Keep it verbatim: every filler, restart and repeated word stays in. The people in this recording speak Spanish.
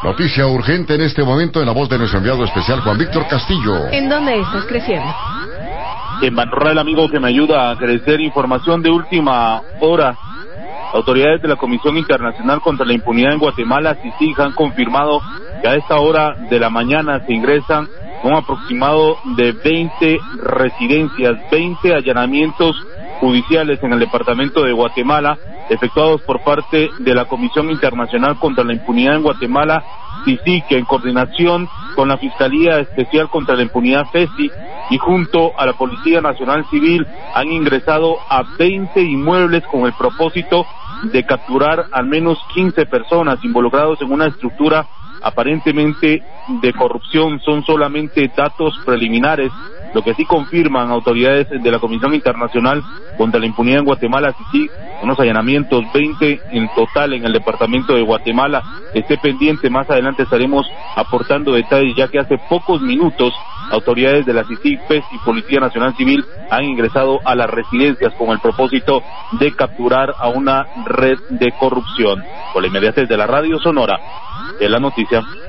Noticia urgente en este momento en la voz de nuestro enviado especial Juan Víctor Castillo. ¿En dónde estás creciendo? En Banorra, el amigo que me ayuda a crecer. Información de última hora. Autoridades de la Comisión Internacional contra la Impunidad en Guatemala, C I C I G, han confirmado que a esta hora de la mañana se ingresan un aproximado de veinte residencias, veinte allanamientos judiciales en el departamento de Guatemala, efectuados por parte de la Comisión Internacional contra la Impunidad en Guatemala, C I C I G, en coordinación con la Fiscalía Especial contra la Impunidad, F E S I, y junto a la Policía Nacional Civil han ingresado a veinte inmuebles con el propósito de capturar al menos quince personas involucrados en una estructura aparentemente de corrupción. Son solamente datos preliminares. Lo que sí confirman autoridades de la Comisión Internacional contra la Impunidad en Guatemala, C I C I G, unos allanamientos, veinte en total en el departamento de Guatemala. Esté pendiente, más adelante estaremos aportando detalles, ya que hace pocos minutos autoridades de la C I C I G, F E S y Policía Nacional Civil han ingresado a las residencias con el propósito de capturar a una red de corrupción. Por la inmediatez de la Radio Sonora, de la noticia.